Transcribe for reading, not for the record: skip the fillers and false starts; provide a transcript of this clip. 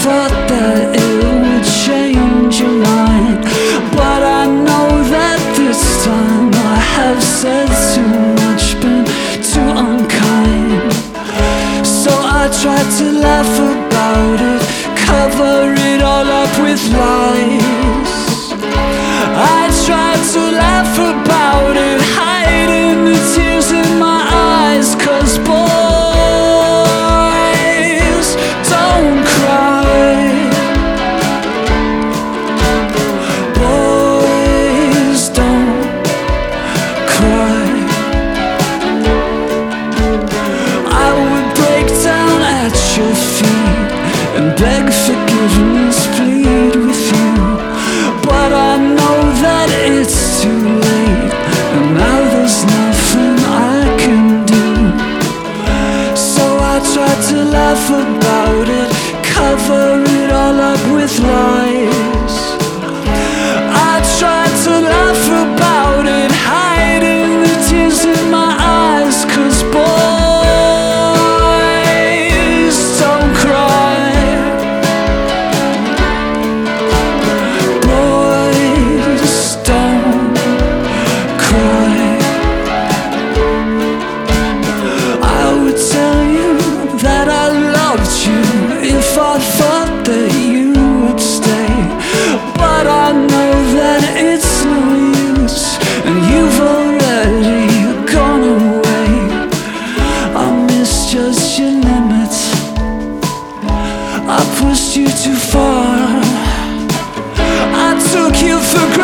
thought that it would change your mind, but I know that this time I have said too much, been too unkind. So I tried to laugh about it, cover it all up with lies. I tried to laugh about it, hiding the tears in my eyes, 'cause boys don't cry. Boys don't cry. I would break down at your feet and beg forgiveness, plead with you, but I know that it's too late, and now there's nothing I can do. So I tried to laugh about it, cover it all up with lies. I tried to laugh about it, hiding the tears in my eyes, 'cause boys don't cry. Boys don't cry. I would tell you that I loved you if I thought that you would stay, but I know that it's no use, and you've already gone away. I misjudged your limits, I pushed you too far, I took you for granted.